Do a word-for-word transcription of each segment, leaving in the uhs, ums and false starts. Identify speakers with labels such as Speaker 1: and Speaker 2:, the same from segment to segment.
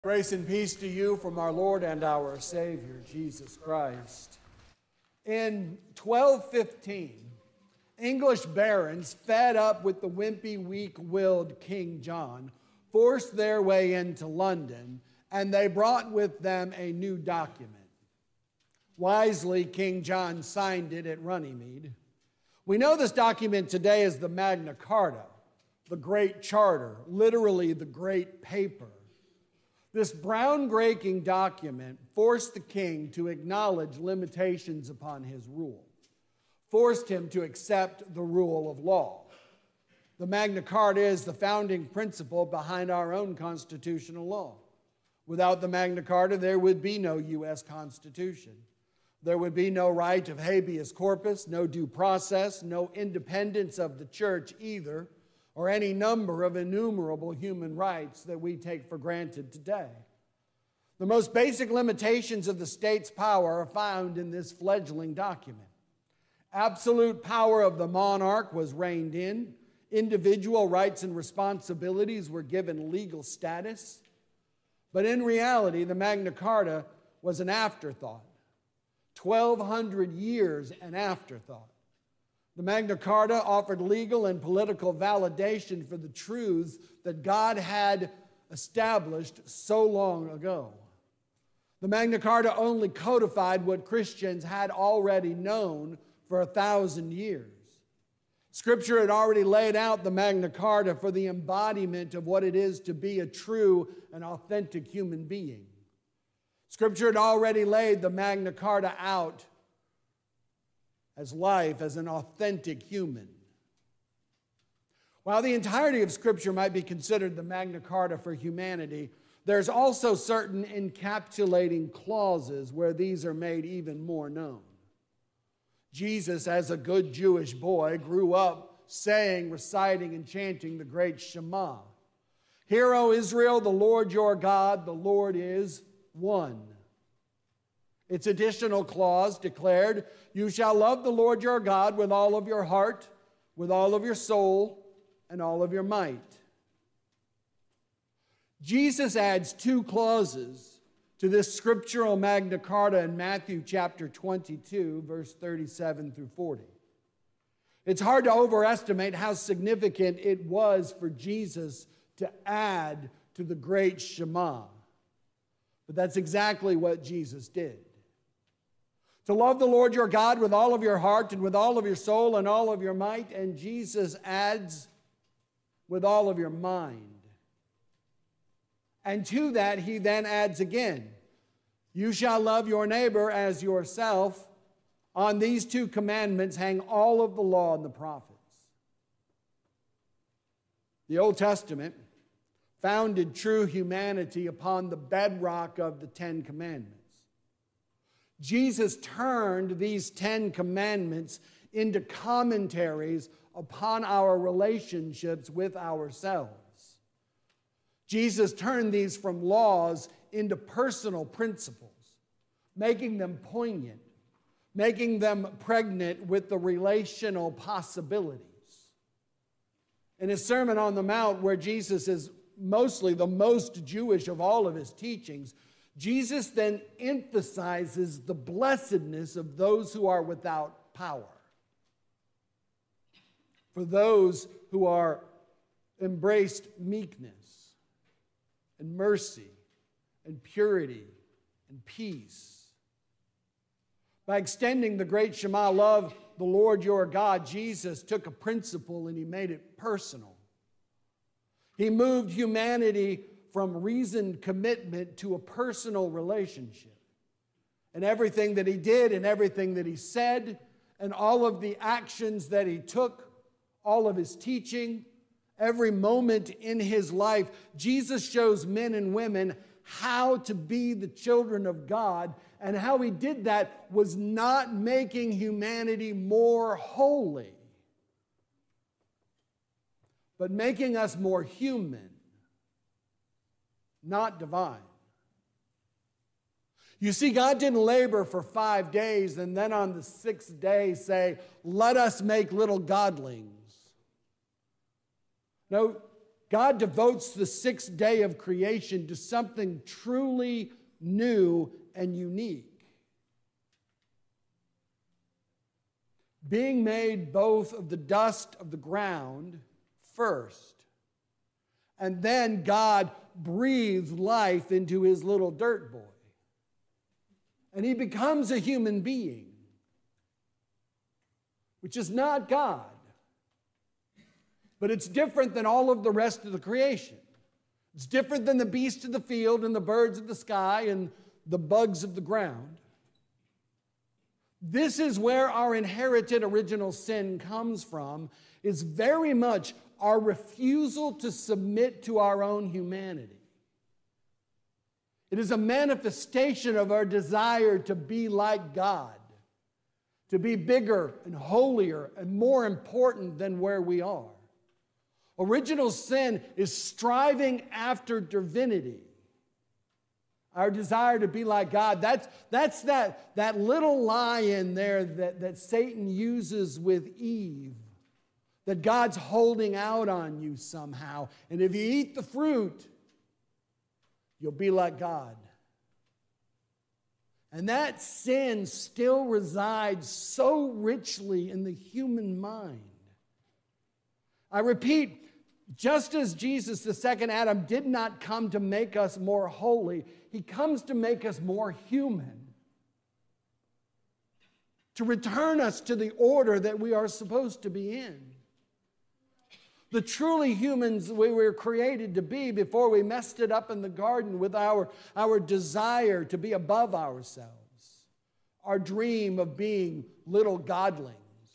Speaker 1: Grace and peace to you from our Lord and our Savior, Jesus Christ. In twelve fifteen, English barons, fed up with the wimpy, weak-willed King John, forced their way into London, and they brought with them a new document. Wisely, King John signed it at Runnymede. We know this document today as the Magna Carta, the Great Charter, literally the Great Paper. This groundbreaking document forced the king to acknowledge limitations upon his rule, forced him to accept the rule of law. The Magna Carta is the founding principle behind our own constitutional law. Without the Magna Carta, there would be no U S Constitution. There would be no right of habeas corpus, no due process, no independence of the church either, or any number of innumerable human rights that we take for granted today. The most basic limitations of the state's power are found in this fledgling document. Absolute power of the monarch was reined in. Individual rights and responsibilities were given legal status. But in reality, the Magna Carta was an afterthought. twelve hundred years an afterthought. The Magna Carta offered legal and political validation for the truths that God had established so long ago. The Magna Carta only codified what Christians had already known for a thousand years. Scripture had already laid out the Magna Carta for the embodiment of what it is to be a true and authentic human being. Scripture had already laid the Magna Carta out as life, as an authentic human. While the entirety of Scripture might be considered the Magna Carta for humanity, there's also certain encapsulating clauses where these are made even more known. Jesus, as a good Jewish boy, grew up saying, reciting, and chanting the great Shema. Hear, O Israel, the Lord your God, the Lord is one. Its additional clause declared, you shall love the Lord your God with all of your heart, with all of your soul, and all of your might. Jesus adds two clauses to this scriptural Magna Carta in Matthew chapter twenty-two, verse thirty-seven through forty. It's hard to overestimate how significant it was for Jesus to add to the great Shema. But that's exactly what Jesus did. To love the Lord your God with all of your heart and with all of your soul and all of your might. And Jesus adds, with all of your mind. And to that he then adds again, you shall love your neighbor as yourself. On these two commandments hang all of the law and the prophets. The Old Testament founded true humanity upon the bedrock of the Ten Commandments. Jesus turned these Ten Commandments into commentaries upon our relationships with ourselves. Jesus turned these from laws into personal principles, making them poignant, making them pregnant with the relational possibilities. In his Sermon on the Mount, where Jesus is mostly the most Jewish of all of his teachings, Jesus then emphasizes the blessedness of those who are without power. For those who are embraced meekness and mercy and purity and peace. By extending the great Shema, love the Lord your God, Jesus took a principle and he made it personal. He moved humanity from reasoned commitment to a personal relationship. And everything that he did and everything that he said and all of the actions that he took, all of his teaching, every moment in his life, Jesus shows men and women how to be the children of God, and how he did that was not making humanity more holy, but making us more human, not divine. You see, God didn't labor for five days and then on the sixth day say, let us make little godlings. No, God devotes the sixth day of creation to something truly new and unique. Being made both of the dust of the ground first, and then God breathed life into his little dirt boy. And he becomes a human being, which is not God. But it's different than all of the rest of the creation. It's different than the beasts of the field and the birds of the sky and the bugs of the ground. This is where our inherited original sin comes from, is very much our refusal to submit to our own humanity. It is a manifestation of our desire to be like God, to be bigger and holier and more important than where we are. Original sin is striving after divinity. Our desire to be like God. That's, that's that, that little lie in there that, that Satan uses with Eve. That God's holding out on you somehow. And if you eat the fruit, you'll be like God. And that sin still resides so richly in the human mind. I repeat, just as Jesus, the second Adam, did not come to make us more holy, he comes to make us more human. To return us to the order that we are supposed to be in. The truly humans we were created to be before we messed it up in the garden with our, our desire to be above ourselves. Our dream of being little godlings.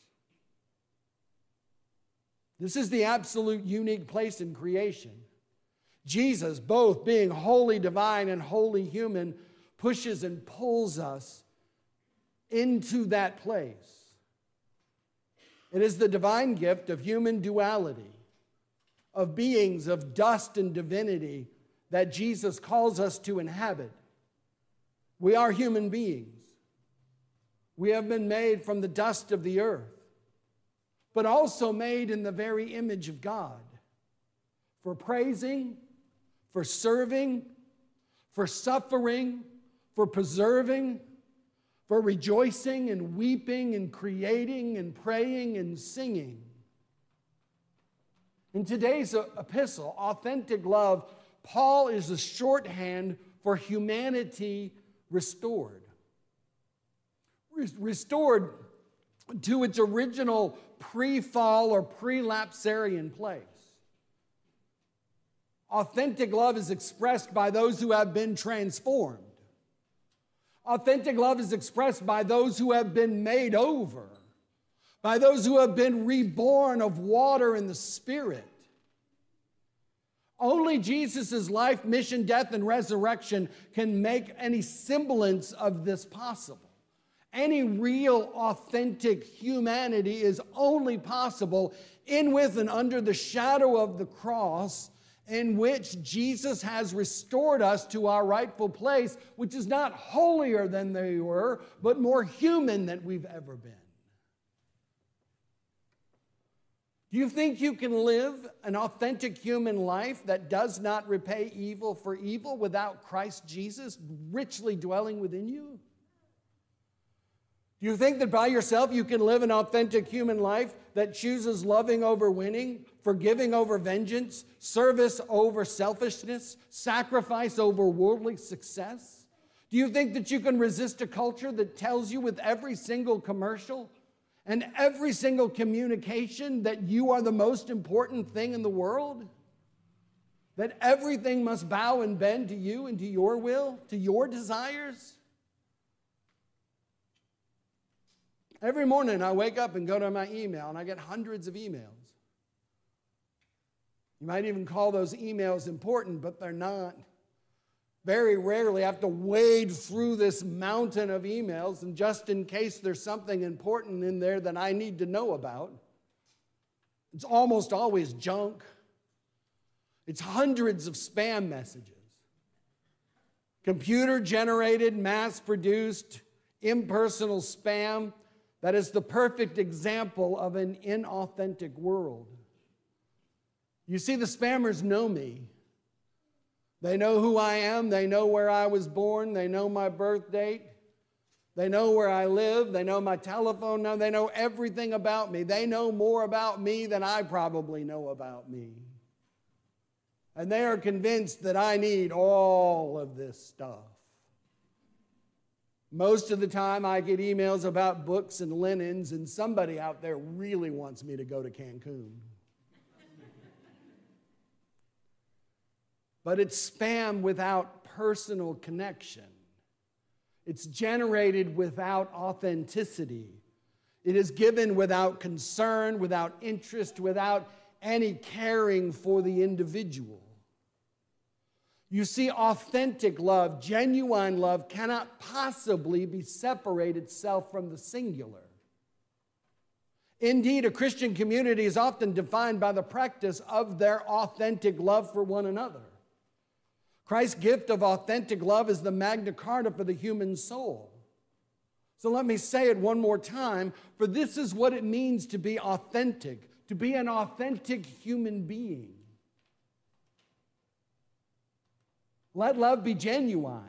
Speaker 1: This is the absolute unique place in creation. Jesus, both being wholly divine and wholly human, pushes and pulls us into that place. It is the divine gift of human duality, of beings of dust and divinity that Jesus calls us to inhabit. We are human beings. We have been made from the dust of the earth, but also made in the very image of God, for praising, for serving, for suffering, for preserving, for rejoicing and weeping and creating and praying and singing. In today's epistle, Authentic Love, Paul is a shorthand for humanity restored. Restored to its original pre-fall or pre-lapsarian place. Authentic love is expressed by those who have been transformed. Authentic love is expressed by those who have been made over, by those who have been reborn of water and the Spirit. Only Jesus' life, mission, death, and resurrection can make any semblance of this possible. Any real, authentic humanity is only possible in, with, and under the shadow of the cross, in which Jesus has restored us to our rightful place, which is not holier than they were, but more human than we've ever been. Do you think you can live an authentic human life that does not repay evil for evil without Christ Jesus richly dwelling within you? Do you think that by yourself you can live an authentic human life that chooses loving over winning, forgiving over vengeance, service over selfishness, sacrifice over worldly success? Do you think that you can resist a culture that tells you with every single commercial and every single communication that you are the most important thing in the world? That everything must bow and bend to you and to your will, to your desires? Every morning I wake up and go to my email and I get hundreds of emails. You might even call those emails important, but they're not. Very rarely I have to wade through this mountain of emails, and just in case there's something important in there that I need to know about, it's almost always junk. It's hundreds of spam messages. Computer-generated, mass-produced, impersonal spam that is the perfect example of an inauthentic world. You see, the spammers know me. They know who I am. They know where I was born. They know my birth date. They know where I live. They know my telephone number. They know everything about me. They know more about me than I probably know about me. And they are convinced that I need all of this stuff. Most of the time I get emails about books and linens, and somebody out there really wants me to go to Cancun. But it's spam without personal connection. It's generated without authenticity. It is given without concern, without interest, without any caring for the individual. You see, authentic love, genuine love, cannot possibly be separate itself from the singular. Indeed, a Christian community is often defined by the practice of their authentic love for one another. Christ's gift of authentic love is the Magna Carta for the human soul. So let me say it one more time, for this is what it means to be authentic, to be an authentic human being. Let love be genuine.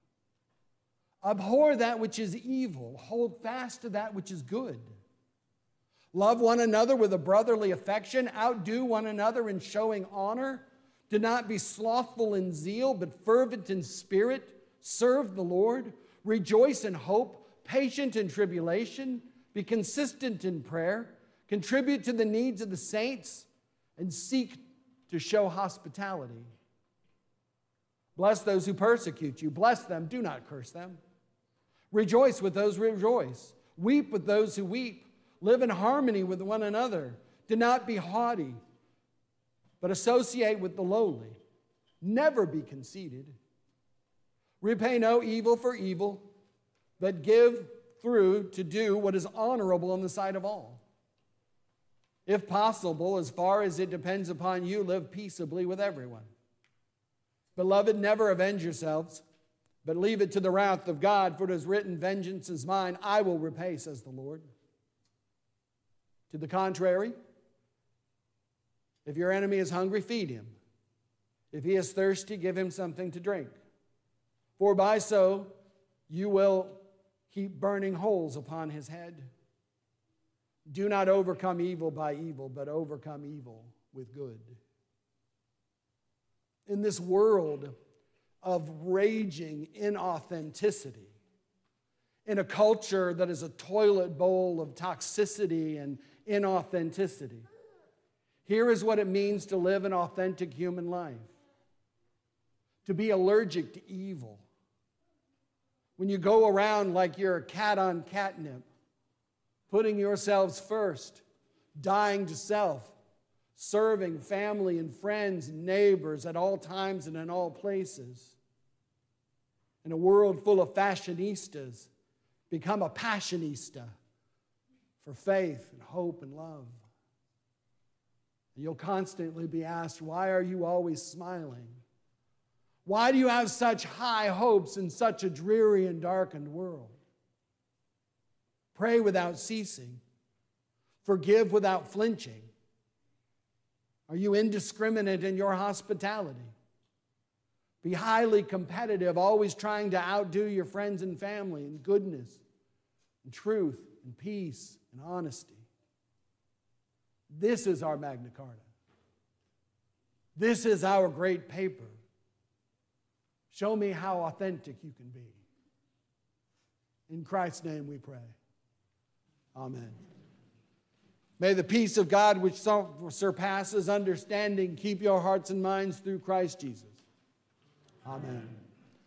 Speaker 1: Abhor that which is evil. Hold fast to that which is good. Love one another with a brotherly affection. Outdo one another in showing honor. Do not be slothful in zeal, but fervent in spirit. Serve the Lord. Rejoice in hope. Patient in tribulation. Be consistent in prayer. Contribute to the needs of the saints. And seek to show hospitality. Bless those who persecute you. Bless them. Do not curse them. Rejoice with those who rejoice. Weep with those who weep. Live in harmony with one another. Do not be haughty, but associate with the lowly. Never be conceited. Repay no evil for evil, but give through to do what is honorable in the sight of all. If possible, as far as it depends upon you, live peaceably with everyone. Beloved, never avenge yourselves, but leave it to the wrath of God, for it is written, vengeance is mine, I will repay, says the Lord. To the contrary, if your enemy is hungry, feed him. If he is thirsty, give him something to drink. For by so you will heap burning holes upon his head. Do not overcome evil by evil, but overcome evil with good. In this world of raging inauthenticity, in a culture that is a toilet bowl of toxicity and inauthenticity, here is what it means to live an authentic human life. To be allergic to evil. When you go around like you're a cat on catnip, putting yourselves first, dying to self, serving family and friends and neighbors at all times and in all places. In a world full of fashionistas, become a passionista for faith and hope and love. And you'll constantly be asked, why are you always smiling? Why do you have such high hopes in such a dreary and darkened world? Pray without ceasing. Forgive without flinching. Are you indiscriminate in your hospitality? Be highly competitive, always trying to outdo your friends and family in goodness, and truth, and peace, and honesty. This is our Magna Carta. This is our great paper. Show me how authentic you can be. In Christ's name we pray. Amen. May the peace of God, which surpasses understanding, keep your hearts and minds through Christ Jesus. Amen.